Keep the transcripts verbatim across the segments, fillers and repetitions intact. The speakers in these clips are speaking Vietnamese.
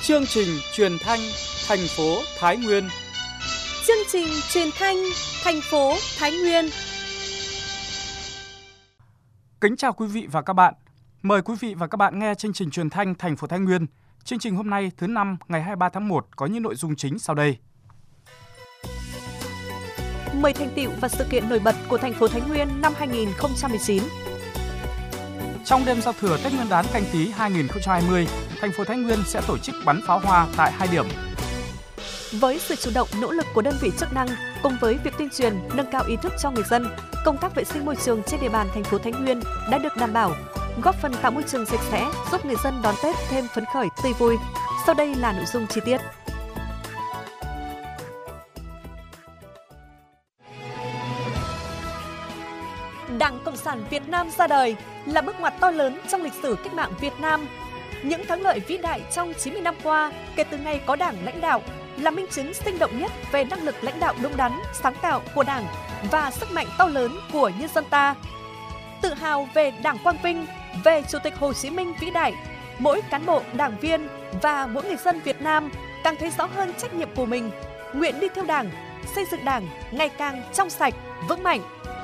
Chương trình truyền thanh thành phố Thái Nguyên. Chương trình truyền thanh thành phố Thái Nguyên. Kính chào quý vị và các bạn. Mời quý vị và các bạn nghe chương trình truyền thanh thành phố Thái Nguyên. Chương trình hôm nay thứ năm ngày hai mươi ba tháng một có những nội dung chính sau đây. mười thành tựu và sự kiện nổi bật của thành phố Thái Nguyên năm hai không một chín. Trong đêm giao thừa Tết Nguyên đán Canh Tý hai không hai không, thành phố Thái Nguyên sẽ tổ chức bắn pháo hoa tại hai điểm. Với sự chủ động nỗ lực của đơn vị chức năng cùng với việc tuyên truyền, nâng cao ý thức cho người dân, công tác vệ sinh môi trường trên địa bàn thành phố Thái Nguyên đã được đảm bảo, góp phần tạo môi trường sạch sẽ, giúp người dân đón Tết thêm phấn khởi, tươi vui. Sau đây là nội dung chi tiết. Đảng Cộng sản Việt Nam ra đời là bước ngoặt to lớn trong lịch sử cách mạng Việt Nam. Những thắng lợi vĩ đại trong chín mươi năm qua kể từ ngày có Đảng lãnh đạo là minh chứng sinh động nhất về năng lực lãnh đạo đúng đắn, sáng tạo của Đảng và sức mạnh to lớn của nhân dân ta. Tự hào về Đảng quang vinh, về Chủ tịch Hồ Chí Minh vĩ đại, mỗi cán bộ, đảng viên và mỗi người dân Việt Nam càng thấy rõ hơn trách nhiệm của mình, nguyện đi theo Đảng, xây dựng Đảng ngày càng trong sạch, vững mạnh.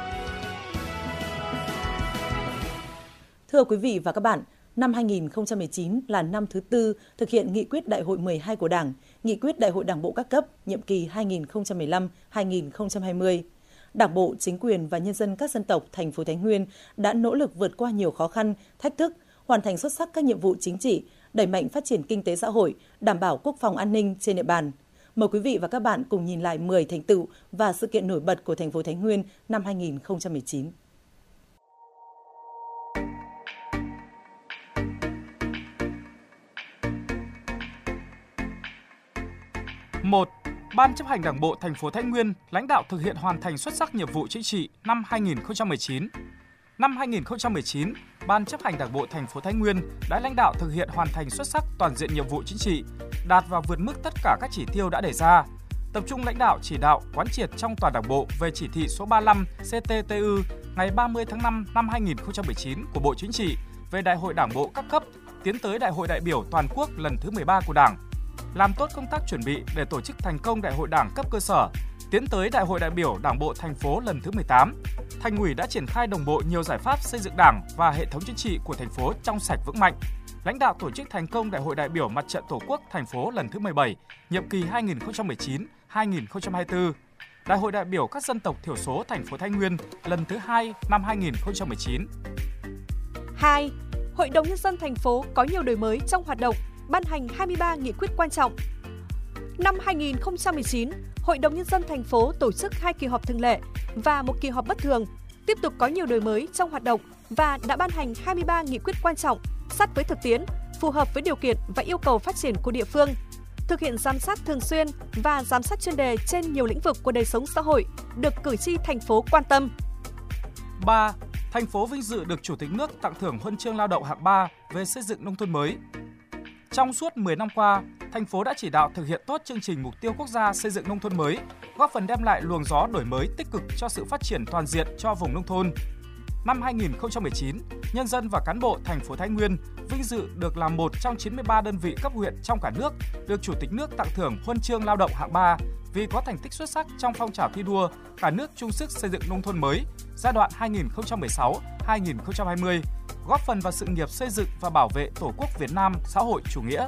Thưa quý vị và các bạn, năm hai không một chín là năm thứ tư thực hiện nghị quyết Đại hội mười hai của Đảng, nghị quyết Đại hội Đảng bộ các cấp nhiệm kỳ hai nghìn không trăm mười lăm đến hai nghìn không trăm hai mươi. Đảng bộ, chính quyền và nhân dân các dân tộc thành phố Thái Nguyên đã nỗ lực vượt qua nhiều khó khăn, thách thức, hoàn thành xuất sắc các nhiệm vụ chính trị, đẩy mạnh phát triển kinh tế xã hội, đảm bảo quốc phòng an ninh trên địa bàn. Mời quý vị và các bạn cùng nhìn lại mười thành tựu và sự kiện nổi bật của thành phố Thái Nguyên năm hai không một chín. một. Ban chấp hành Đảng bộ thành phố Thái Nguyên lãnh đạo thực hiện hoàn thành xuất sắc nhiệm vụ chính trị năm hai không một chín. Năm hai không một chín, Ban chấp hành Đảng bộ thành phố Thái Nguyên đã lãnh đạo thực hiện hoàn thành xuất sắc toàn diện nhiệm vụ chính trị, đạt và vượt mức tất cả các chỉ tiêu đã đề ra. Tập trung lãnh đạo chỉ đạo quán triệt trong toàn Đảng bộ về chỉ thị số ba mươi lăm C T T U ngày ba mươi tháng năm năm hai không một chín của Bộ Chính trị về Đại hội Đảng bộ các cấp, tiến tới Đại hội đại biểu toàn quốc lần thứ mười ba của Đảng. Làm tốt công tác chuẩn bị để tổ chức thành công Đại hội Đảng cấp cơ sở, tiến tới Đại hội đại biểu Đảng bộ thành phố lần thứ mười tám. Thành ủy đã triển khai đồng bộ nhiều giải pháp xây dựng Đảng và hệ thống chính trị của thành phố trong sạch vững mạnh. Lãnh đạo tổ chức thành công Đại hội đại biểu Mặt trận Tổ quốc thành phố lần thứ mười bảy, nhiệm kỳ hai nghìn không trăm mười chín đến hai nghìn không trăm hai mươi tư. Đại hội đại biểu các dân tộc thiểu số thành phố Thái Nguyên lần thứ hai năm hai nghìn không trăm mười chín. hai. Hội đồng nhân dân thành phố có nhiều đổi mới trong hoạt động, ban hành hai mươi ba nghị quyết quan trọng. Năm hai nghìn không trăm mười chín, Hội đồng nhân dân thành phố tổ chức hai kỳ họp thường lệ và một kỳ họp bất thường, tiếp tục có nhiều đổi mới trong hoạt động và đã ban hành hai mươi ba nghị quyết quan trọng sát với thực tiễn, phù hợp với điều kiện và yêu cầu phát triển của địa phương, thực hiện giám sát thường xuyên và giám sát chuyên đề trên nhiều lĩnh vực của đời sống xã hội được cử tri thành phố quan tâm. ba. Thành phố vinh dự được Chủ tịch nước tặng thưởng huân chương lao động hạng ba về xây dựng nông thôn mới. Trong suốt mười năm qua, thành phố đã chỉ đạo thực hiện tốt chương trình mục tiêu quốc gia xây dựng nông thôn mới, góp phần đem lại luồng gió đổi mới tích cực cho sự phát triển toàn diện cho vùng nông thôn. Năm hai nghìn không trăm mười chín, nhân dân và cán bộ thành phố Thái Nguyên vinh dự được là một trong chín mươi ba đơn vị cấp huyện trong cả nước được Chủ tịch nước tặng thưởng huân chương lao động hạng ba vì có thành tích xuất sắc trong phong trào thi đua cả nước chung sức xây dựng nông thôn mới giai đoạn hai nghìn không trăm mười sáu đến hai nghìn không trăm hai mươi, góp phần vào sự nghiệp xây dựng và bảo vệ Tổ quốc Việt Nam xã hội chủ nghĩa.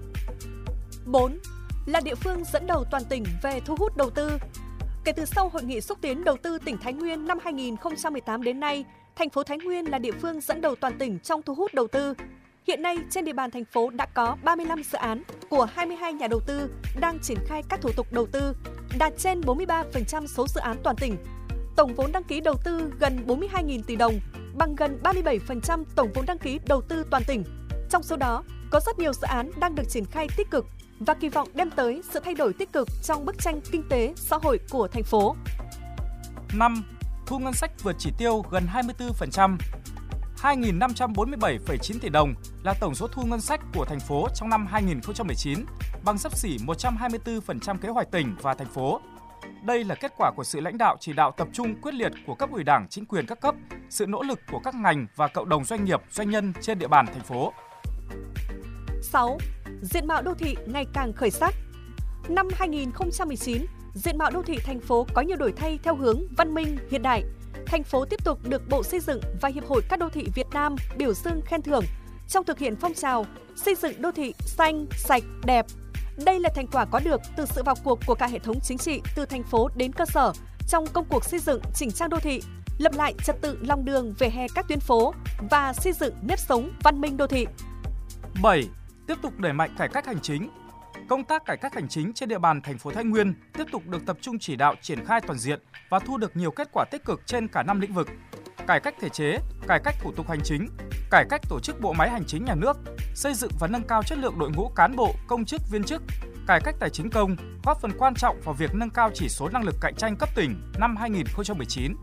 bốn. Là địa phương dẫn đầu toàn tỉnh về thu hút đầu tư. Kể từ sau Hội nghị xúc tiến đầu tư tỉnh Thái Nguyên năm hai nghìn không trăm mười tám đến nay, thành phố Thái Nguyên là địa phương dẫn đầu toàn tỉnh trong thu hút đầu tư. Hiện nay, trên địa bàn thành phố đã có ba mươi lăm dự án của hai mươi hai nhà đầu tư đang triển khai các thủ tục đầu tư, đạt trên bốn mươi ba phần trăm số dự án toàn tỉnh. Tổng vốn đăng ký đầu tư gần bốn mươi hai nghìn tỷ đồng, bằng gần ba mươi bảy phần trăm tổng vốn đăng ký đầu tư toàn tỉnh. Trong số đó, có rất nhiều dự án đang được triển khai tích cực và kỳ vọng đem tới sự thay đổi tích cực trong bức tranh kinh tế, xã hội của thành phố. năm. Thu ngân sách vượt chỉ tiêu gần hai mươi tư phần trăm. hai nghìn năm trăm bốn mươi bảy phẩy chín tỷ đồng là tổng số thu ngân sách của thành phố trong năm hai nghìn không trăm mười chín, bằng xấp xỉ một trăm hai mươi tư phần trăm kế hoạch tỉnh và thành phố. Đây là kết quả của sự lãnh đạo chỉ đạo tập trung quyết liệt của cấp ủy Đảng, chính quyền các cấp, sự nỗ lực của các ngành và cộng đồng doanh nghiệp, doanh nhân trên địa bàn thành phố. sáu. diện mạo đô thị ngày càng khởi sắc. Năm hai nghìn không trăm mười chín, diện mạo đô thị thành phố có nhiều đổi thay theo hướng văn minh, hiện đại. Thành phố tiếp tục được Bộ Xây dựng và Hiệp hội các đô thị Việt Nam biểu dương khen thưởng trong thực hiện phong trào xây dựng đô thị xanh, sạch, đẹp. Đây là thành quả có được từ sự vào cuộc của cả hệ thống chính trị từ thành phố đến cơ sở trong công cuộc xây dựng chỉnh trang đô thị, lập lại trật tự lòng đường vỉa hè các tuyến phố và xây dựng nếp sống văn minh đô thị. bảy. Tiếp tục đẩy mạnh cải cách hành chính. Công tác cải cách hành chính trên địa bàn thành phố Thái Nguyên tiếp tục được tập trung chỉ đạo triển khai toàn diện và thu được nhiều kết quả tích cực trên cả năm lĩnh vực: cải cách thể chế, cải cách thủ tục hành chính, cải cách tổ chức bộ máy hành chính nhà nước, xây dựng và nâng cao chất lượng đội ngũ cán bộ, công chức, viên chức, cải cách tài chính công, góp phần quan trọng vào việc nâng cao chỉ số năng lực cạnh tranh cấp tỉnh năm hai nghìn không trăm mười chín.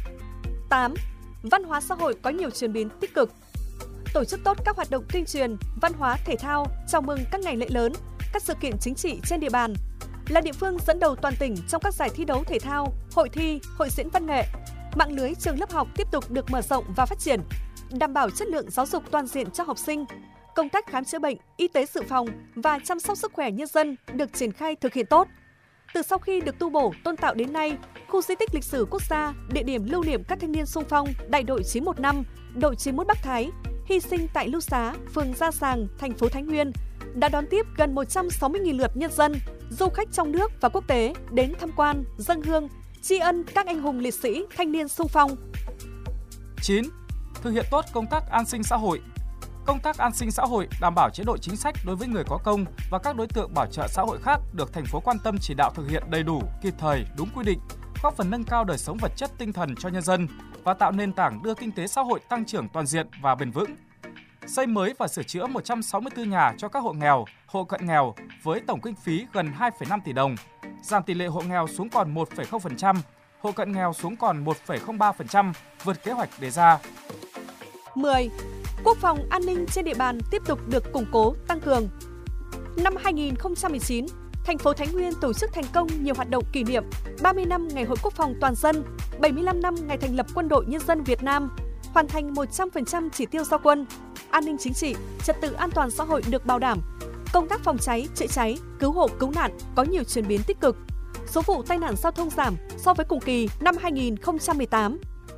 tám. Văn hóa xã hội có nhiều chuyển biến tích cực. Tổ chức tốt các hoạt động tuyên truyền, văn hóa thể thao, chào mừng các ngày lễ lớn, các sự kiện chính trị trên địa bàn. Là địa phương dẫn đầu toàn tỉnh trong các giải thi đấu thể thao, hội thi, hội diễn văn nghệ. Mạng lưới trường lớp học tiếp tục được mở rộng và phát triển, đảm bảo chất lượng giáo dục toàn diện cho học sinh. Công tác khám chữa bệnh, y tế dự phòng và chăm sóc sức khỏe nhân dân được triển khai thực hiện tốt. Từ sau khi được tu bổ, tôn tạo đến nay, khu di tích lịch sử quốc gia, địa điểm lưu niệm các thanh niên xung phong đại đội chín một năm, đội chín mốt Bắc Thái, hy sinh tại Lưu Xá, phường Gia Sàng, thành phố Thái Nguyên, đã đón tiếp gần một trăm sáu mươi nghìn lượt nhân dân, du khách trong nước và quốc tế đến tham quan, dâng hương, tri ân các anh hùng liệt sĩ thanh niên xung phong. chín. Thực hiện tốt công tác an sinh xã hội. Công tác an sinh xã hội đảm bảo chế độ chính sách đối với người có công và các đối tượng bảo trợ xã hội khác được thành phố quan tâm chỉ đạo thực hiện đầy đủ, kịp thời, đúng quy định, góp phần nâng cao đời sống vật chất tinh thần cho nhân dân và tạo nền tảng đưa kinh tế xã hội tăng trưởng toàn diện và bền vững. Xây mới và sửa chữa một trăm sáu mươi tư nhà cho các hộ nghèo, hộ cận nghèo với tổng kinh phí gần hai phẩy năm tỷ đồng, giảm tỷ lệ hộ nghèo xuống còn một phẩy không phần trăm, hộ cận nghèo xuống còn một phẩy không ba phần trăm, vượt kế hoạch đề ra. mười. Quốc phòng an ninh trên địa bàn tiếp tục được củng cố, tăng cường. Năm hai nghìn không trăm mười chín, thành phố Thái Nguyên tổ chức thành công nhiều hoạt động kỷ niệm ba mươi năm Ngày Hội Quốc phòng toàn dân, bảy mươi lăm năm ngày thành lập Quân đội Nhân dân Việt Nam, hoàn thành một trăm phần trăm chỉ tiêu giao quân. An ninh chính trị, trật tự an toàn xã hội được bảo đảm. Công tác phòng cháy, chữa cháy, cứu hộ, cứu nạn có nhiều chuyển biến tích cực. Số vụ tai nạn giao thông giảm so với cùng kỳ năm hai nghìn không trăm mười tám.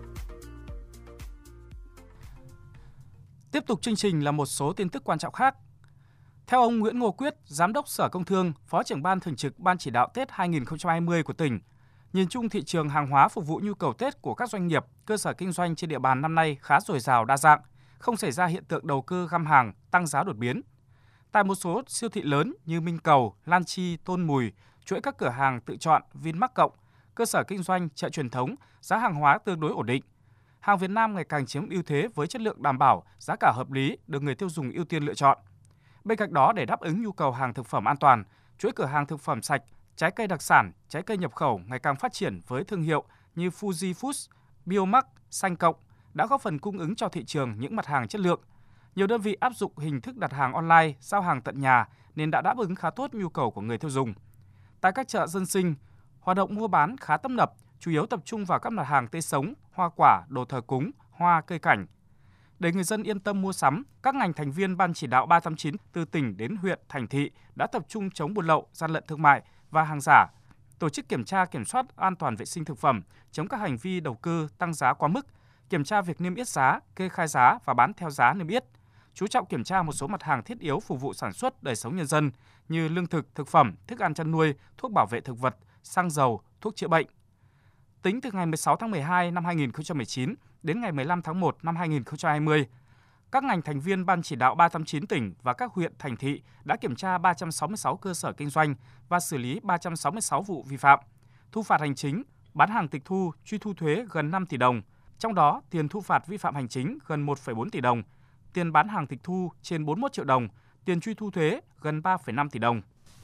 Tiếp tục chương trình là một số tin tức quan trọng khác. Theo ông Nguyễn Ngô Quyết, Giám đốc Sở Công Thương, Phó trưởng Ban Thường trực Ban Chỉ đạo Tết hai nghìn không trăm hai mươi của tỉnh, nhìn chung thị trường hàng hóa phục vụ nhu cầu Tết của các doanh nghiệp, cơ sở kinh doanh trên địa bàn năm nay khá dồi dào đa dạng, không xảy ra hiện tượng đầu cơ găm hàng, tăng giá đột biến. Tại một số siêu thị lớn như Minh Cầu, Lan Chi, Tôn Mùi, chuỗi các cửa hàng tự chọn Vinmart Cộng, cơ sở kinh doanh, chợ truyền thống, giá hàng hóa tương đối ổn định. Hàng Việt Nam ngày càng chiếm ưu thế với chất lượng đảm bảo, giá cả hợp lý được người tiêu dùng ưu tiên lựa chọn. Bên cạnh đó, để đáp ứng nhu cầu hàng thực phẩm an toàn, chuỗi cửa hàng thực phẩm sạch, trái cây đặc sản, trái cây nhập khẩu ngày càng phát triển với thương hiệu như Fuji Foods, Biomark, Xanh Cộng đã góp phần cung ứng cho thị trường những mặt hàng chất lượng. Nhiều đơn vị áp dụng hình thức đặt hàng online, giao hàng tận nhà nên đã đáp ứng khá tốt nhu cầu của người tiêu dùng. Tại các chợ dân sinh, hoạt động mua bán khá tấp nập, chủ yếu tập trung vào các mặt hàng tươi sống, hoa quả, đồ thờ cúng, hoa, cây cảnh. Để người dân yên tâm mua sắm, các ngành thành viên Ban Chỉ đạo ba tám chín từ tỉnh đến huyện, thành thị đã tập trung chống buôn lậu, gian lận thương mại và hàng giả, tổ chức kiểm tra kiểm soát an toàn vệ sinh thực phẩm, chống các hành vi đầu cơ tăng giá quá mức, kiểm tra việc niêm yết giá, kê khai giá và bán theo giá niêm yết, chú trọng kiểm tra một số mặt hàng thiết yếu phục vụ sản xuất đời sống nhân dân như lương thực, thực phẩm, thức ăn chăn nuôi, thuốc bảo vệ thực vật, xăng dầu, thuốc chữa bệnh. Tính từ ngày mười sáu tháng mười hai năm hai nghìn không trăm mười chín đến ngày mười lăm tháng một năm hai nghìn không trăm hai mươi, các ngành thành viên Ban Chỉ đạo ba tám chín tỉnh và các huyện, thành thị đã kiểm tra ba trăm sáu mươi sáu cơ sở kinh doanh và xử lý ba trăm sáu mươi sáu vụ vi phạm, thu phạt hành chính, bán hàng tịch thu, truy thu thuế gần năm tỷ đồng, trong đó tiền thu phạt vi phạm hành chính gần một phẩy bốn tỷ đồng, tiền bán hàng tịch thu trên bốn mươi mốt triệu đồng, tiền truy thu thuế gần ba phẩy năm tỷ đồng.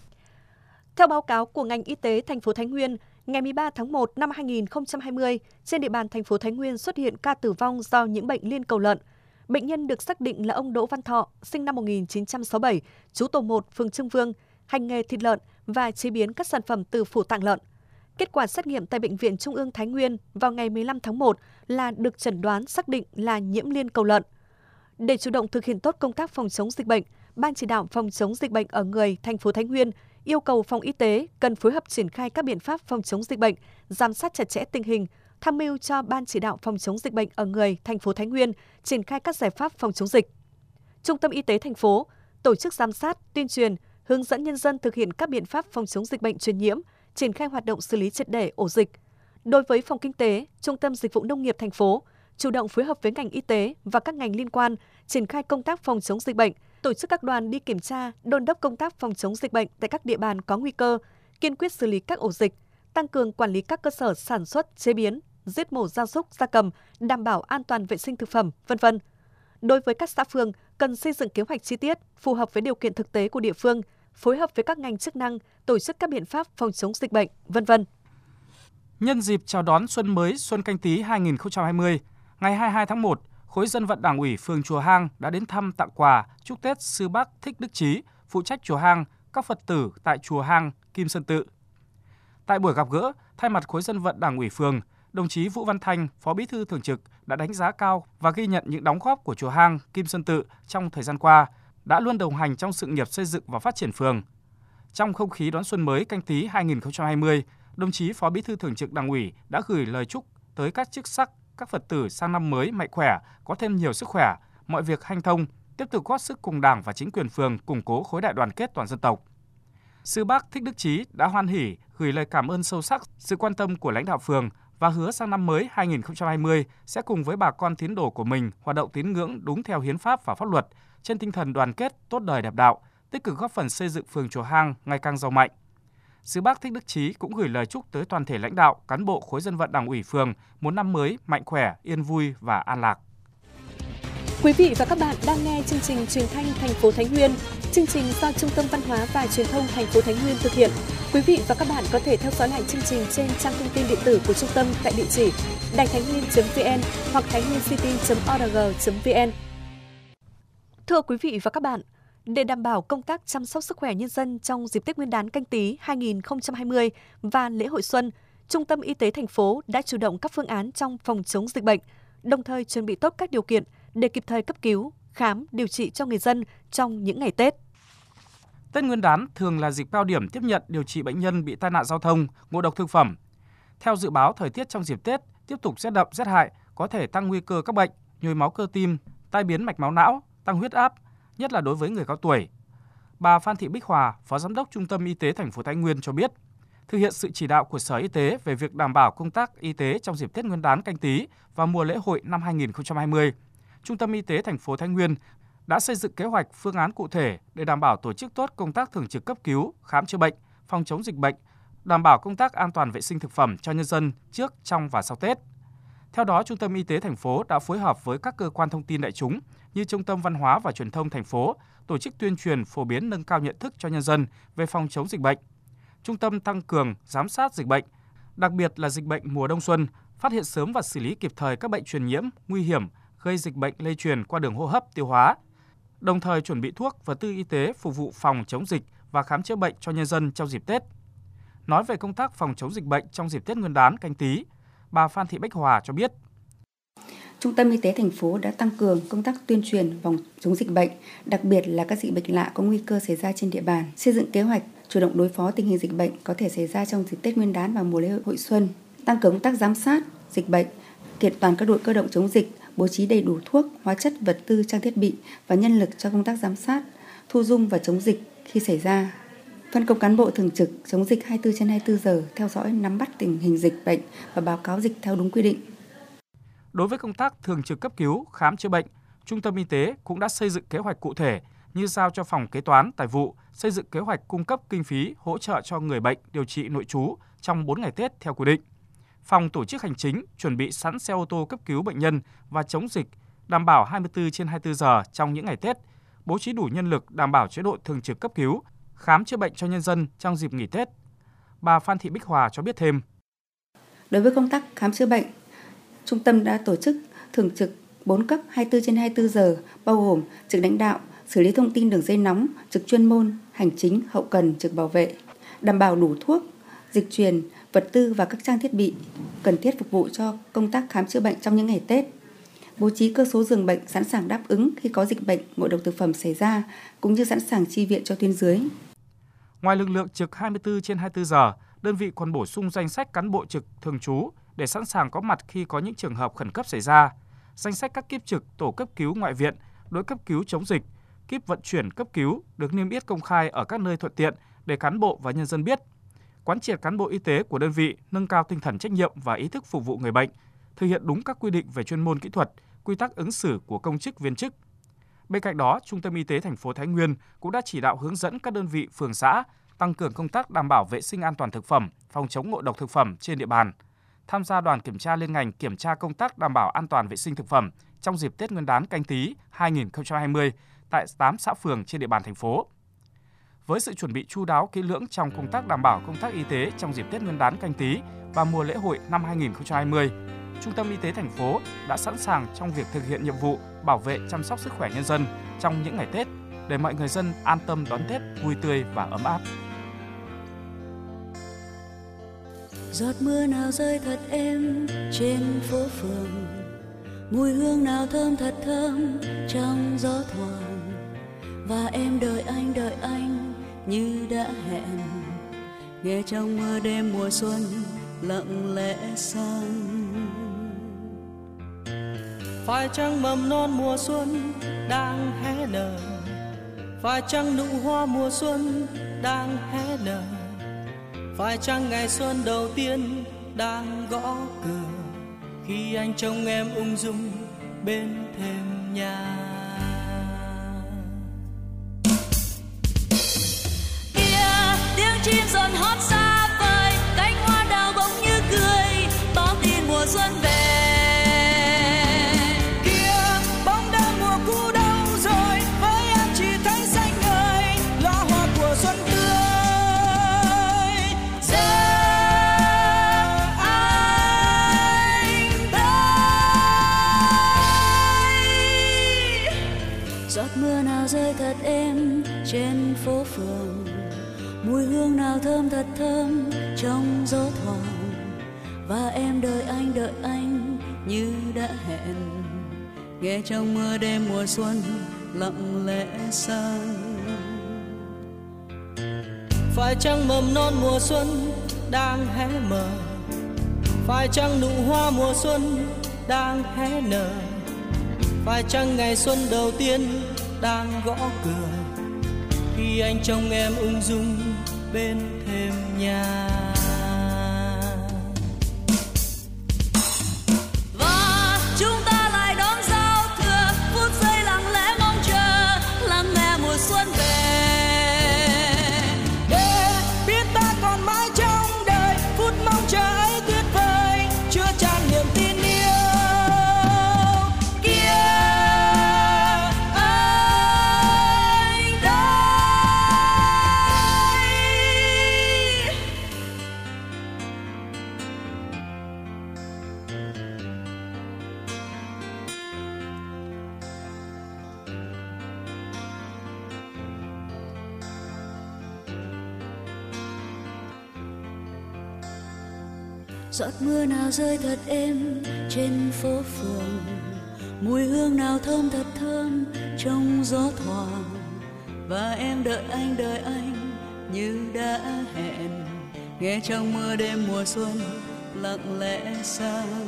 Theo báo cáo của ngành y tế thành phố Thái Nguyên, ngày mười ba tháng một năm hai nghìn không trăm hai mươi, trên địa bàn thành phố Thái Nguyên xuất hiện ca tử vong do nhiễm bệnh liên cầu lợn. Bệnh nhân được xác định là ông Đỗ Văn Thọ, sinh năm một nghìn chín trăm sáu mươi bảy, trú tổ một, phường Trưng Vương, hành nghề thịt lợn và chế biến các sản phẩm từ phủ tạng lợn. Kết quả xét nghiệm tại Bệnh viện Trung ương Thái Nguyên vào ngày mười lăm tháng một là được chẩn đoán xác định là nhiễm liên cầu lợn. Để chủ động thực hiện tốt công tác phòng chống dịch bệnh, Ban chỉ đạo phòng chống dịch bệnh ở người thành phố Thái Nguyên yêu cầu phòng y tế cần phối hợp triển khai các biện pháp phòng chống dịch bệnh, giám sát chặt chẽ tình hình, tham mưu cho Ban chỉ đạo phòng chống dịch bệnh ở người thành phố Thái Nguyên triển khai các giải pháp phòng chống dịch. Trung tâm y tế thành phố tổ chức giám sát, tuyên truyền, hướng dẫn nhân dân thực hiện các biện pháp phòng chống dịch bệnh truyền nhiễm, triển khai hoạt động xử lý triệt để ổ dịch. Đối với phòng kinh tế, Trung tâm Dịch vụ Nông nghiệp thành phố chủ động phối hợp với ngành y tế và các ngành liên quan triển khai công tác phòng chống dịch bệnh, tổ chức các đoàn đi kiểm tra, đôn đốc công tác phòng chống dịch bệnh tại các địa bàn có nguy cơ, kiên quyết xử lý các ổ dịch, tăng cường quản lý các cơ sở sản xuất, chế biến, giết mổ gia súc, gia cầm, đảm bảo an toàn vệ sinh thực phẩm, vân vân. Đối với các xã phường, cần xây dựng kế hoạch chi tiết phù hợp với điều kiện thực tế của địa phương, phối hợp với các ngành chức năng, tổ chức các biện pháp phòng chống dịch bệnh, vân vân. Nhân dịp chào đón xuân mới Xuân Canh Tý hai nghìn không trăm hai mươi, ngày hai mươi hai tháng một, Khối Dân vận Đảng ủy phường Chùa Hang đã đến thăm, tặng quà, chúc Tết Sư Bác Thích Đức Chí, phụ trách Chùa Hang, các Phật tử tại Chùa Hang, Kim Sơn Tự. Tại buổi gặp gỡ, thay mặt Khối Dân vận Đảng ủy phường, đồng chí Vũ Văn Thanh, Phó Bí thư Thường trực đã đánh giá cao và ghi nhận những đóng góp của Chùa Hang, Kim Sơn Tự trong thời gian qua, đã luôn đồng hành trong sự nghiệp xây dựng và phát triển phường. Trong không khí đón xuân mới Canh Tý hai nghìn không trăm hai mươi, đồng chí Phó Bí thư Thường trực Đảng ủy đã gửi lời chúc tới các chức sắc, các Phật tử sang năm mới mạnh khỏe, có thêm nhiều sức khỏe, mọi việc hanh thông, tiếp tục góp sức cùng Đảng và chính quyền phường củng cố khối đại đoàn kết toàn dân tộc. Sư Bác Thích Đức Chí đã hoan hỉ gửi lời cảm ơn sâu sắc sự quan tâm của lãnh đạo phường và hứa sang năm mới hai nghìn không trăm hai mươi sẽ cùng với bà con tín đồ của mình hoạt động tín ngưỡng đúng theo hiến pháp và pháp luật, trên tinh thần đoàn kết, tốt đời đẹp đạo, tích cực góp phần xây dựng phường Chùa Hang ngày càng giàu mạnh. Sư Bác Thích Đức Chí cũng gửi lời chúc tới toàn thể lãnh đạo, cán bộ khối dân vận Đảng ủy phường một năm mới mạnh khỏe, yên vui và an lạc. Quý vị và các bạn đang nghe chương trình Truyền thanh thành phố Thái Nguyên. Chương trình do Trung tâm Văn hóa và Truyền thông thành phố Thái Nguyên thực hiện. Quý vị và các bạn có thể theo dõi lại chương trình trên trang thông tin điện tử của trung tâm tại địa chỉ đài thái nguyên chấm vn hoặc thái nguyên city chấm org chấm vn. Thưa quý vị và các bạn, để đảm bảo công tác chăm sóc sức khỏe nhân dân trong dịp Tết Nguyên đán Canh Tý hai nghìn không trăm hai mươi và lễ hội xuân, Trung tâm Y tế thành phố đã chủ động các phương án trong phòng chống dịch bệnh, đồng thời chuẩn bị tốt các điều kiện để kịp thời cấp cứu, khám, điều trị cho người dân trong những ngày Tết. Tết Nguyên đán thường là dịp cao điểm tiếp nhận điều trị bệnh nhân bị tai nạn giao thông, ngộ độc thực phẩm. Theo dự báo thời tiết trong dịp Tết tiếp tục rét đậm rét hại, có thể tăng nguy cơ các bệnh nhồi máu cơ tim, tai biến mạch máu não, tăng huyết áp, nhất là đối với người cao tuổi. Bà Phan Thị Bích Hòa, Phó Giám đốc Trung tâm Y tế thành phố Thái Nguyên cho biết, thực hiện sự chỉ đạo của Sở Y tế về việc đảm bảo công tác y tế trong dịp Tết Nguyên đán Canh Tý và mùa lễ hội năm hai nghìn không trăm hai mươi, Trung tâm Y tế thành phố Thái Nguyên đã xây dựng kế hoạch phương án cụ thể để đảm bảo tổ chức tốt công tác thường trực cấp cứu, khám chữa bệnh, phòng chống dịch bệnh, đảm bảo công tác an toàn vệ sinh thực phẩm cho nhân dân trước, trong và sau Tết. Theo đó, Trung tâm Y tế thành phố đã phối hợp với các cơ quan thông tin đại chúng như Trung tâm Văn hóa và Truyền thông thành phố tổ chức tuyên truyền phổ biến nâng cao nhận thức cho nhân dân về phòng chống dịch bệnh. Trung tâm tăng cường giám sát dịch bệnh, đặc biệt là dịch bệnh mùa đông xuân, phát hiện sớm và xử lý kịp thời các bệnh truyền nhiễm, nguy hiểm, gây dịch bệnh lây truyền qua đường hô hấp, tiêu hóa. Đồng thời chuẩn bị thuốc, vật tư y tế phục vụ phòng chống dịch và khám chữa bệnh cho nhân dân trong dịp Tết. Nói về công tác phòng chống dịch bệnh trong dịp Tết Nguyên đán Canh Tý, bà Phan Thị Bích Hòa cho biết. Trung tâm Y tế thành phố đã tăng cường công tác tuyên truyền phòng chống dịch bệnh, đặc biệt là các dịch bệnh lạ có nguy cơ xảy ra trên địa bàn, xây dựng kế hoạch chủ động đối phó tình hình dịch bệnh có thể xảy ra trong dịp Tết Nguyên đán và mùa lễ hội xuân, tăng cường công tác giám sát dịch bệnh, kiện toàn các đội cơ động chống dịch, bố trí đầy đủ thuốc, hóa chất, vật tư, trang thiết bị và nhân lực cho công tác giám sát, thu dung và chống dịch khi xảy ra. Phân công cán bộ thường trực chống dịch hai mươi tư trên hai mươi tư giờ, theo dõi nắm bắt tình hình dịch bệnh và báo cáo dịch theo đúng quy định. Đối với công tác thường trực cấp cứu, khám chữa bệnh, Trung tâm Y tế cũng đã xây dựng kế hoạch cụ thể như giao cho phòng kế toán, tài vụ xây dựng kế hoạch cung cấp kinh phí hỗ trợ cho người bệnh điều trị nội trú trong bốn ngày Tết theo quy định. Phòng tổ chức hành chính chuẩn bị sẵn xe ô tô cấp cứu bệnh nhân và chống dịch, đảm bảo hai mươi tư trên hai mươi tư giờ trong những ngày Tết, bố trí đủ nhân lực đảm bảo chế độ thường trực cấp cứu, khám chữa bệnh cho nhân dân trong dịp nghỉ Tết. Bà Phan Thị Bích Hòa cho biết thêm. Đối với công tác khám chữa bệnh, Trung tâm đã tổ chức thường trực bốn cấp hai mươi tư trên hai mươi tư giờ, bao gồm trực lãnh đạo, xử lý thông tin đường dây nóng, trực chuyên môn, hành chính, hậu cần, trực bảo vệ, đảm bảo đủ thuốc, dịch truyền, vật tư và các trang thiết bị cần thiết phục vụ cho công tác khám chữa bệnh trong những ngày Tết. bố trí cơ số giường bệnh sẵn sàng đáp ứng khi có dịch bệnh ngộ độc thực phẩm xảy ra, cũng như sẵn sàng chi viện cho tuyến dưới. Ngoài lực lượng trực hai mươi tư trên hai mươi tư giờ, đơn vị còn bổ sung danh sách cán bộ trực thường trú để sẵn sàng có mặt khi có những trường hợp khẩn cấp xảy ra. Danh sách các kíp trực tổ cấp cứu ngoại viện, đội cấp cứu chống dịch, kíp vận chuyển cấp cứu được niêm yết công khai ở các nơi thuận tiện để cán bộ và nhân dân biết. Quán triệt cán bộ y tế của đơn vị nâng cao tinh thần trách nhiệm và ý thức phục vụ người bệnh, thực hiện đúng các quy định về chuyên môn kỹ thuật, quy tắc ứng xử của công chức viên chức. Bên cạnh đó, Trung tâm Y tế thành phố Thái Nguyên cũng đã chỉ đạo hướng dẫn các đơn vị phường xã tăng cường công tác đảm bảo vệ sinh an toàn thực phẩm, phòng chống ngộ độc thực phẩm trên địa bàn. Tham gia đoàn kiểm tra liên ngành kiểm tra công tác đảm bảo an toàn vệ sinh thực phẩm trong dịp Tết Nguyên đán Canh Tý hai nghìn không trăm hai mươi tại tám xã phường trên địa bàn thành phố. Với sự chuẩn bị chu đáo kỹ lưỡng trong công tác đảm bảo công tác y tế trong dịp Tết Nguyên đán Canh Tý và mùa lễ hội năm hai nghìn không trăm hai mươi, Trung tâm Y tế thành phố đã sẵn sàng trong việc thực hiện nhiệm vụ bảo vệ chăm sóc sức khỏe nhân dân trong những ngày Tết để mọi người dân an tâm đón Tết vui tươi và ấm áp. Giọt mưa nào rơi thật êm trên phố phường, mùi hương nào thơm thật thơm trong gió thoảng, và em đợi anh đợi anh như đã hẹn, nghe trong mưa đêm mùa xuân lặng lẽ sang. Phải chăng mầm non mùa xuân đang hé nở, phải chăng nụ hoa mùa xuân đang hé nở, phải chăng ngày xuân đầu tiên đang gõ cửa, khi anh trông em ung dung bên thềm nhà. Kia tiếng chim rộn hót xa vời, cánh hoa đào bỗng như cười, báo tin mùa xuân về. Giọt mưa nào rơi thật êm trên phố phường, mùi hương nào thơm thật thơm trong gió thoảng, và em đợi anh đợi anh như đã hẹn, nghe trong mưa đêm mùa xuân lặng lẽ sang. Phải chăng mầm non mùa xuân đang hé mở, phải chăng nụ hoa mùa xuân đang hé nở, phải chăng ngày xuân đầu tiên đang gõ cửa, khi anh trông em ung dung bên thềm nhà. Và chúng ta lại đón giao thừa, phút giây lặng lẽ mong chờ, lắng nghe mùa xuân về. Để biết ta còn mãi trong đời, phút mong chờ ấy tuyệt vời, chứa tràn niềm tin yêu. Giọt mưa nào rơi thật êm trên phố phường, mùi hương nào thơm thật thơm trong gió thoảng, và em đợi anh đợi anh như đã hẹn, nghe trong mưa đêm mùa xuân lặng lẽ sang.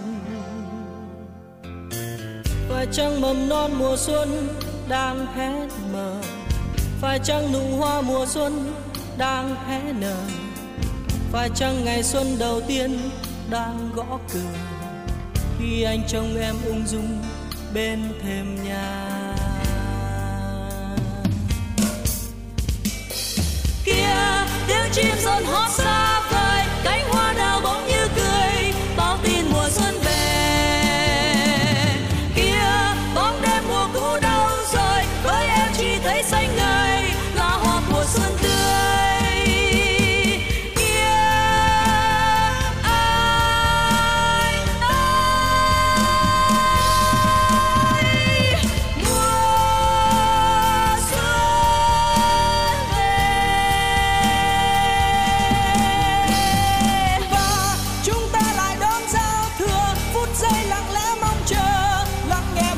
Phải chăng mầm non mùa xuân đang hé mở, phải chăng nụ hoa mùa xuân đang hé nở, phải chăng ngày xuân đầu tiên đang gõ cửa, khi anh trông em ung dung bên thềm nhà. Kia tiếng chim rộn hót xa vời, cánh hoa đào bỗng như cười, báo tin mùa xuân về. Kia bóng đêm mùa cũ đâu rồi, với em chỉ thấy xanh ngời, lá hoa mùa xuân tươi. Giây lặng lẽ mong chờ, lắng nghe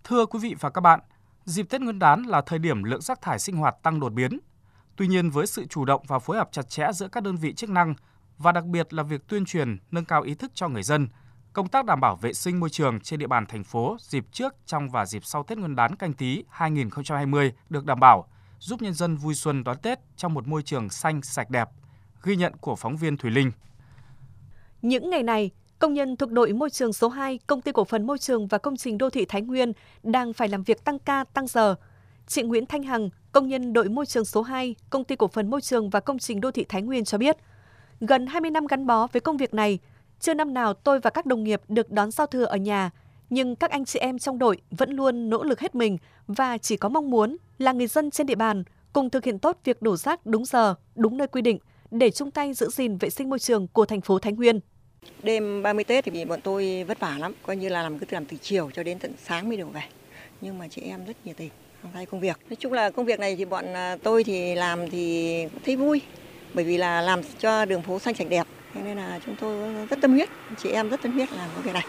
Thưa quý vị và các bạn, dịp Tết Nguyên đán là thời điểm lượng rác thải sinh hoạt tăng đột biến. Tuy nhiên, với sự chủ động và phối hợp chặt chẽ giữa các đơn vị chức năng và đặc biệt là việc tuyên truyền, nâng cao ý thức cho người dân, công tác đảm bảo vệ sinh môi trường trên địa bàn thành phố dịp trước, trong và dịp sau Tết Nguyên đán Canh Tý hai nghìn không trăm hai mươi được đảm bảo, giúp nhân dân vui xuân đón Tết trong một môi trường xanh, sạch đẹp. Ghi nhận của phóng viên Thùy Linh. Những ngày này, công nhân thuộc đội môi trường số hai, Công ty Cổ phần Môi trường và Công trình Đô thị Thái Nguyên đang phải làm việc tăng ca, tăng giờ. Chị Nguyễn Thanh Hằng, công nhân đội môi trường số hai, Công ty Cổ phần Môi trường và Công trình Đô thị Thái Nguyên cho biết, gần hai mươi năm gắn bó với công việc này, chưa năm nào tôi và các đồng nghiệp được đón giao thừa ở nhà, nhưng các anh chị em trong đội vẫn luôn nỗ lực hết mình và chỉ có mong muốn là người dân trên địa bàn cùng thực hiện tốt việc đổ rác đúng giờ, đúng nơi quy định để chung tay giữ gìn vệ sinh môi trường của thành phố Thái Nguyên. Đêm ba mươi Tết thì bọn tôi vất vả lắm, coi như là làm cứ làm từ chiều cho đến tận sáng mới được về. Nhưng mà chị em rất nhiệt tình, hăng say công việc. Nói chung là công việc này thì bọn tôi thì làm thì thấy vui, bởi vì là làm cho đường phố xanh sạch đẹp. Nên là chúng tôi rất tâm huyết, chị em rất tâm huyết làm công việc này.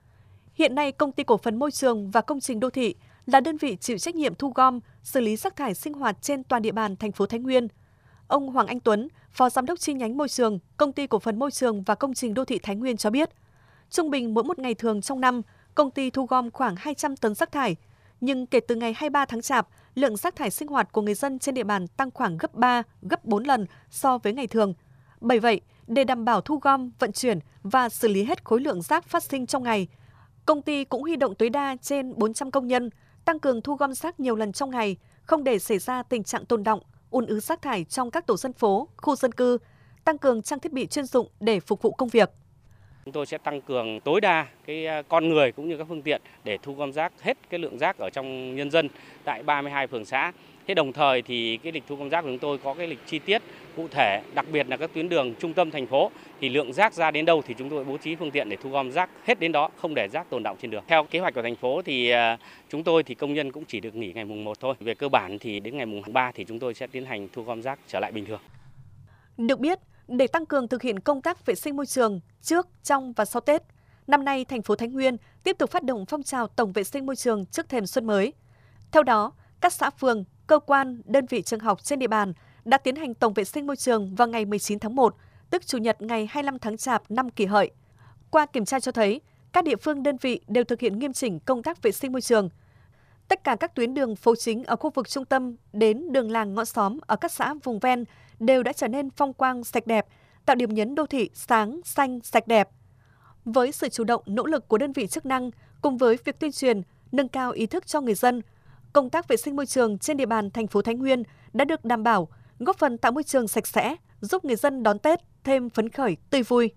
Hiện nay, Công ty Cổ phần Môi trường và Công trình Đô thị là đơn vị chịu trách nhiệm thu gom, xử lý rác thải sinh hoạt trên toàn địa bàn thành phố Thái Nguyên. Ông Hoàng Anh Tuấn, Phó Giám đốc chi nhánh Môi trường, Công ty Cổ phần Môi trường và Công trình Đô thị Thái Nguyên cho biết, trung bình mỗi một ngày thường trong năm, công ty thu gom khoảng hai trăm tấn rác thải. Nhưng kể từ ngày hai mươi ba tháng Chạp, lượng rác thải sinh hoạt của người dân trên địa bàn tăng khoảng gấp ba, gấp bốn lần so với ngày thường. Bởi vậy, để đảm bảo thu gom, vận chuyển và xử lý hết khối lượng rác phát sinh trong ngày, công ty cũng huy động tối đa trên bốn trăm công nhân, tăng cường thu gom rác nhiều lần trong ngày, không để xảy ra tình trạng tồn đọng, ùn ứ rác thải trong các tổ dân phố, khu dân cư, tăng cường trang thiết bị chuyên dụng để phục vụ công việc. Chúng tôi sẽ tăng cường tối đa cái con người cũng như các phương tiện để thu gom rác hết cái lượng rác ở trong nhân dân tại ba mươi hai phường xã. Thế đồng thời thì cái lịch thu gom rác của chúng tôi có cái lịch chi tiết cụ thể, đặc biệt là các tuyến đường trung tâm thành phố thì lượng rác ra đến đâu thì chúng tôi bố trí phương tiện để thu gom rác hết đến đó, không để rác tồn đọng trên đường. Theo kế hoạch của thành phố thì chúng tôi thì công nhân cũng chỉ được nghỉ ngày mùng một thôi. Về cơ bản thì đến ngày mùng ba thì chúng tôi sẽ tiến hành thu gom rác trở lại bình thường. Được biết, để tăng cường thực hiện công tác vệ sinh môi trường trước, trong và sau Tết, năm nay thành phố Thái Nguyên tiếp tục phát động phong trào tổng vệ sinh môi trường trước thềm xuân mới. Theo đó, các xã phường, cơ quan, đơn vị trường học trên địa bàn đã tiến hành tổng vệ sinh môi trường vào ngày mười chín tháng một, tức Chủ nhật ngày hai mươi lăm tháng Chạp năm Kỷ Hợi. Qua kiểm tra cho thấy, các địa phương đơn vị đều thực hiện nghiêm chỉnh công tác vệ sinh môi trường. Tất cả các tuyến đường phố chính ở khu vực trung tâm đến đường làng ngõ xóm ở các xã vùng ven đều đã trở nên phong quang sạch đẹp, tạo điểm nhấn đô thị sáng, xanh, sạch đẹp. Với sự chủ động, nỗ lực của đơn vị chức năng cùng với việc tuyên truyền, nâng cao ý thức cho người dân, công tác vệ sinh môi trường trên địa bàn thành phố Thái Nguyên đã được đảm bảo, góp phần tạo môi trường sạch sẽ, giúp người dân đón Tết thêm phấn khởi, tươi vui.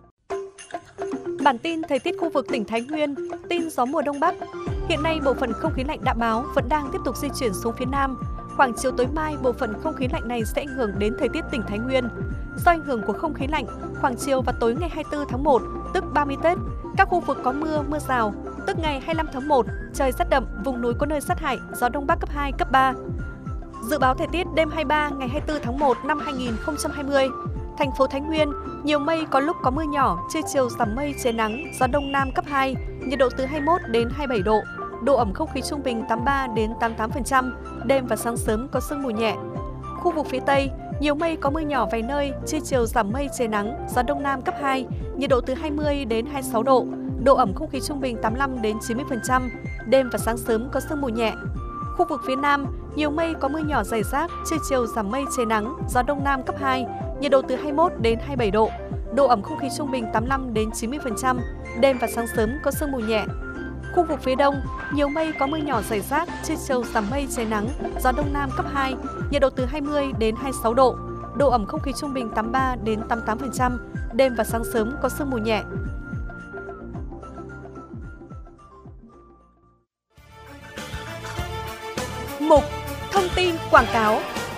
Bản tin thời tiết khu vực tỉnh Thái Nguyên, tin gió mùa Đông Bắc. Hiện nay, bộ phận không khí lạnh đã báo vẫn đang tiếp tục di chuyển xuống phía Nam. Khoảng chiều tối mai, bộ phận không khí lạnh này sẽ ảnh hưởng đến thời tiết tỉnh Thái Nguyên. Do ảnh hưởng của không khí lạnh, khoảng chiều và tối ngày hai mươi tư tháng một, tức ba mươi Tết, các khu vực có mưa, mưa rào, tức ngày hai mươi lăm tháng một, trời rét đậm, vùng núi có nơi rét hại, gió Đông Bắc cấp hai, cấp ba. Dự báo thời tiết đêm hai mươi ba ngày hai mươi tư tháng một năm hai nghìn không trăm hai mươi. Thành phố Thái Nguyên, nhiều mây có lúc có mưa nhỏ, trưa chiều giảm mây trời nắng, gió Đông Nam cấp hai, nhiệt độ từ hai mươi mốt đến hai mươi bảy độ. Độ ẩm không khí trung bình tám mươi ba đến tám mươi tám phần trăm, đêm và sáng sớm có sương mù nhẹ. Khu vực phía Tây, nhiều mây có mưa nhỏ vài nơi, trưa chiều giảm mây trời nắng, gió Đông Nam cấp hai, nhiệt độ từ hai mươi đến hai mươi sáu độ. Độ ẩm không khí trung bình tám mươi lăm đến chín mươi phần trăm, đêm và sáng sớm có sương mù nhẹ. Khu vực phía Nam, nhiều mây có mưa nhỏ rải rác, trưa chiều giảm mây trời nắng, gió Đông Nam cấp hai, nhiệt độ từ hai mươi mốt đến hai mươi bảy độ. Độ ẩm không khí trung bình tám mươi lăm đến chín mươi phần trăm, đêm và sáng sớm có sương mù nhẹ. Khu vực phía Đông, nhiều mây có mưa nhỏ rải rác, trưa chiều giảm mây trời nắng, gió Đông Nam cấp hai, nhiệt độ từ hai mươi đến hai mươi sáu độ. Độ ẩm không khí trung bình tám mươi ba đến tám mươi tám phần trăm, đêm và sáng sớm có sương mù nhẹ. Mục thông tin quảng cáo.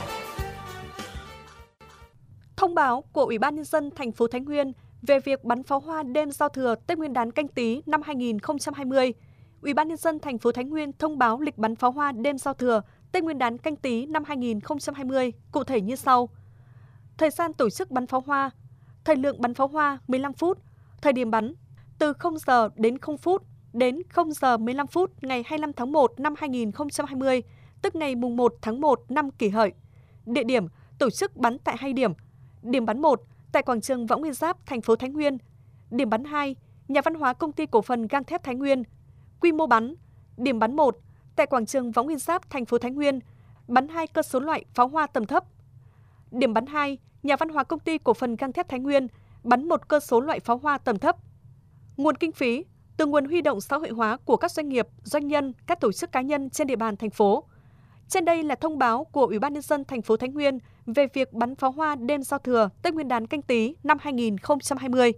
Thông báo của Ủy ban Nhân dân thành phố Thái Nguyên về việc bắn pháo hoa đêm giao thừa Tết Nguyên đán Canh Tý năm hai nghìn không trăm hai mươi. Ủy ban Nhân dân thành phố Thái Nguyên thông báo lịch bắn pháo hoa đêm giao thừa Tết Nguyên đán Canh Tý năm hai nghìn không trăm hai mươi cụ thể như sau: thời gian tổ chức bắn pháo hoa, thời lượng bắn pháo hoa mười lăm phút, thời điểm bắn từ không giờ đến không phút, đến không giờ mười lăm phút ngày hai mươi lăm tháng một năm hai nghìn không trăm hai mươi, tức ngày mùng một tháng một năm Kỷ Hợi. Địa điểm tổ chức bắn tại hai điểm. Điểm bắn một tại quảng trường Võ Nguyên Giáp, thành phố Thái Nguyên. Điểm bắn hai, nhà văn hóa Công ty Cổ phần Gang thép Thái Nguyên. Quy mô bắn: điểm bắn một tại quảng trường Võ Nguyên Giáp, thành phố Thái Nguyên, bắn hai cơ số loại pháo hoa tầm thấp. Điểm bắn hai, nhà văn hóa Công ty Cổ phần Gang thép Thái Nguyên, bắn một cơ số loại pháo hoa tầm thấp. Nguồn kinh phí từ nguồn huy động xã hội hóa của các doanh nghiệp, doanh nhân, các tổ chức cá nhân trên địa bàn thành phố. Trên đây là thông báo của Ủy ban nhân dân thành phố Thái Nguyên về việc bắn pháo hoa đêm giao thừa Tết Nguyên đán Canh Tý năm hai nghìn không trăm hai mươi.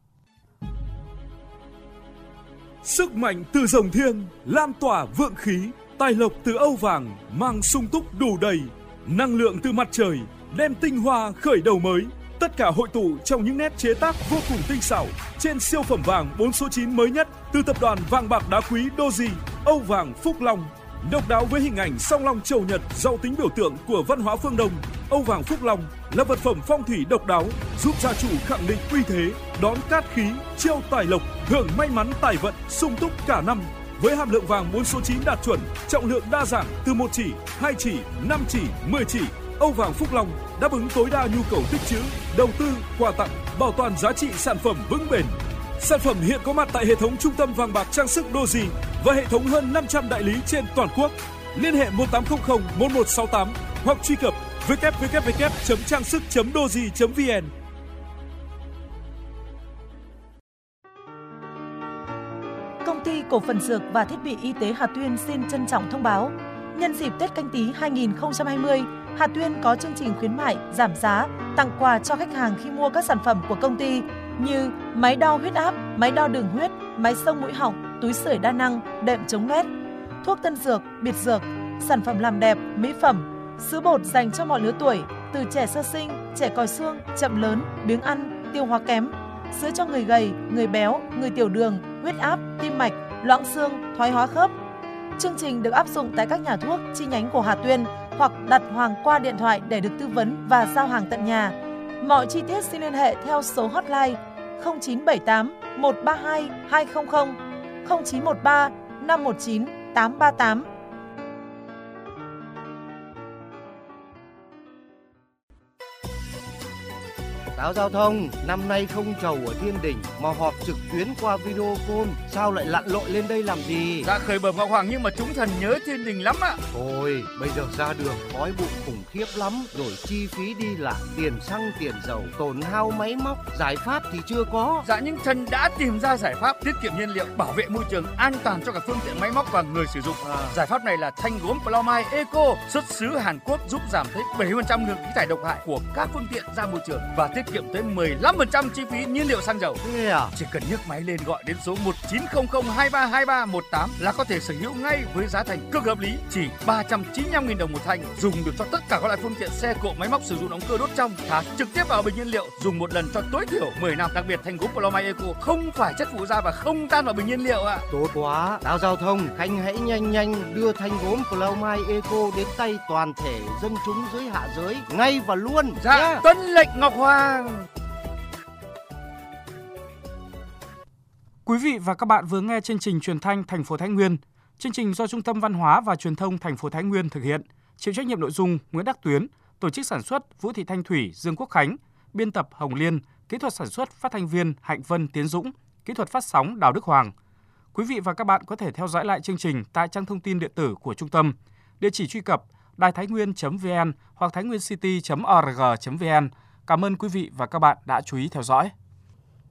Sức mạnh từ rồng thiêng lan tỏa vượng khí, tài lộc từ Âu Vàng mang sung túc đủ đầy, năng lượng từ mặt trời đem tinh hoa khởi đầu mới. Tất cả hội tụ trong những nét chế tác vô cùng tinh xảo trên siêu phẩm vàng bốn số chín mới nhất từ tập đoàn vàng bạc đá quý Doji, Âu Vàng Phúc Long. Độc đáo với hình ảnh song long chầu nhật giàu tính biểu tượng của văn hóa phương Đông, Âu Vàng Phúc Long là vật phẩm phong thủy độc đáo giúp gia chủ khẳng định uy thế, đón cát khí, chiêu tài lộc, hưởng may mắn tài vận sung túc cả năm. Với hàm lượng vàng bốn số chín đạt chuẩn, trọng lượng đa dạng từ một chỉ, hai chỉ, năm chỉ, mười chỉ, Âu Vàng Phúc Long đáp ứng tối đa nhu cầu tích trữ, đầu tư, quà tặng, bảo toàn giá trị sản phẩm vững bền. Sản phẩm hiện có mặt tại hệ thống trung tâm vàng bạc trang sức Doji và hệ thống hơn năm trăm đại lý trên toàn quốc. Liên hệ một tám không không một một sáu tám hoặc truy cập w w w chấm trang sức chấm doji chấm v n. Công ty Cổ phần Dược và Thiết bị Y tế Hà Tuyên xin trân trọng thông báo, nhân dịp Tết Canh Tý hai nghìn không trăm hai mươi, Hà Tuyên có chương trình khuyến mại giảm giá, tặng quà cho khách hàng khi mua các sản phẩm của công ty như máy đo huyết áp, máy đo đường huyết, máy xông mũi họng, túi sưởi đa năng, đệm chống loét, thuốc tân dược, biệt dược, sản phẩm làm đẹp, mỹ phẩm, sữa bột dành cho mọi lứa tuổi, từ trẻ sơ sinh, trẻ còi xương, chậm lớn, biếng ăn, tiêu hóa kém, sữa cho người gầy, người béo, người tiểu đường, huyết áp, tim mạch, loãng xương, thoái hóa khớp. Chương trình được áp dụng tại các nhà thuốc chi nhánh của Hà Tuyên hoặc đặt hàng qua điện thoại để được tư vấn và giao hàng tận nhà. Mọi chi tiết xin liên hệ theo số hotline không chín bảy tám một ba hai hai không không, không chín một ba năm một chín tám ba tám. Báo giao thông, năm nay không chầu ở Thiên Đình mà họp trực tuyến qua video call, sao lại lặn lội lên đây làm gì? Dạ khởi bẩm Ngọc Hoàng, nhưng mà chúng thần nhớ Thiên Đình lắm ạ. Thôi, bây giờ ra đường khói bụi khủng khiếp lắm, rồi chi phí đi lại, tiền xăng, tiền dầu, tổn hao máy móc, giải pháp thì chưa có. Dạ nhưng thần đã tìm ra giải pháp tiết kiệm nhiên liệu, bảo vệ môi trường, an toàn cho cả phương tiện máy móc và người sử dụng. À. Giải pháp này là thanh gốm Ploumai Eco, xuất xứ Hàn Quốc, giúp giảm tới bảy mươi phần trăm lượng khí thải độc hại của các phương tiện ra môi trường và tiết kiệm tới mười lăm phần trăm chi phí nhiên liệu xăng dầu. Thế à? Chỉ cần nhấc máy lên gọi đến số một chín không không hai ba hai ba một tám là có thể sở hữu ngay với giá thành cực hợp lý, chỉ ba trăm chín mươi lăm nghìn đồng một thanh, dùng được cho tất cả các loại phương tiện xe cộ máy móc sử dụng động cơ đốt trong, thả trực tiếp vào bình nhiên liệu, dùng một lần cho tối thiểu mười năm. Đặc biệt thanh gốm Ploumai Eco không phải chất phụ gia và không tan vào bình nhiên liệu ạ. À. Tốt quá. Báo giao thông, khanh hãy nhanh nhanh đưa thanh gốm Ploumai Eco đến tay toàn thể dân chúng dưới hạ giới ngay và luôn. Dạ, yeah. Tuân lệnh Ngọc Hoàng. Quý vị và các bạn vừa nghe chương trình truyền thanh thành phố Thái Nguyên. Chương trình do Trung tâm Văn hóa và Truyền thông thành phố Thái Nguyên thực hiện. Chịu trách nhiệm nội dung Nguyễn Đắc Tuyến, tổ chức sản xuất Vũ Thị Thanh Thủy, Dương Quốc Khánh, biên tập Hồng Liên, kỹ thuật sản xuất phát thanh viên Hạnh Vân, Tiến Dũng, kỹ thuật phát sóng Đào Đức Hoàng. Quý vị và các bạn có thể theo dõi lại chương trình tại trang thông tin điện tử của trung tâm. Địa chỉ truy cập đài thái nguyên chấm vn hoặc thái nguyên city chấm org chấm vn. Cảm ơn quý vị và các bạn đã chú ý theo dõi.